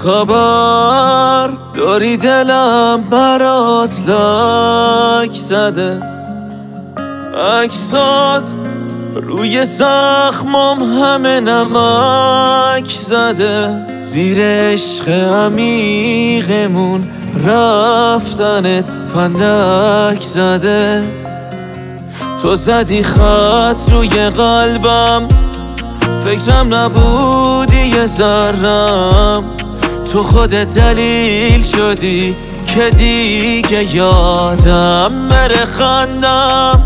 خبر داری دلم برات لایک زده، عکسات روی زخمم همه نمک زده، زیر عشق عمیقمون رفتنت فندک زده. تو زدی خط روی قلبم، فکرم نبودی یه ذرم، تو خودت دلیل شدی که دیگه یادم بره خندم.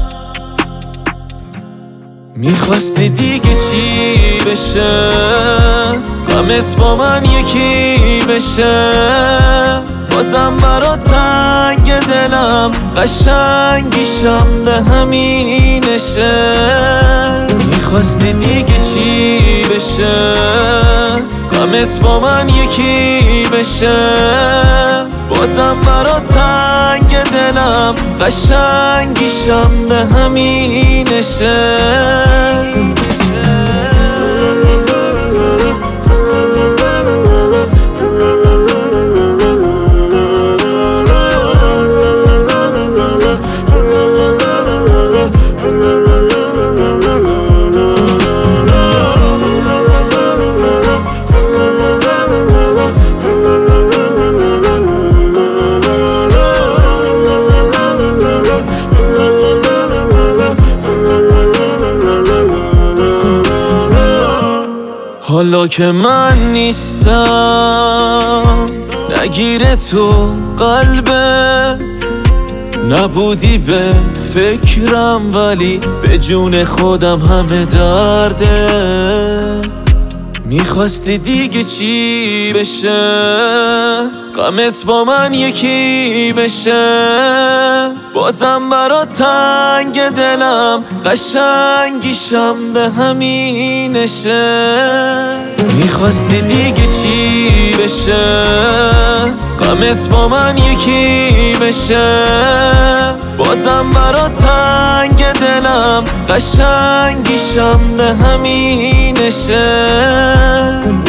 میخواستی دیگه چی بشه، غمت با من یکی بشه، بازم برات تنگ دلم قشنگیشم به همینشه. میخواستی دیگه چی بشه، غمت با من یکی بشه، بازم برات تنگ دلم قشنگیشم به همینشه. حالا که من نیستم نگیره تو قلبت، نبودی به فکرم ولی به جون خودم همه دردت. میخواستی دیگه چی بشه، غمت با من یکی بشه، بازم برات تنگ دلم قشنگیشم به همینشه. میخواستی دیگه چی بشه، غمت با من یکی بشه، بازم برات تنگ دلم قشنگیشم به همینشه.